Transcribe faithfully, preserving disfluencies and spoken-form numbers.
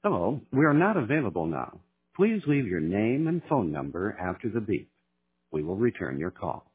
Hello, we are not available now. Please leave your name and phone number after the beep. We will return your call.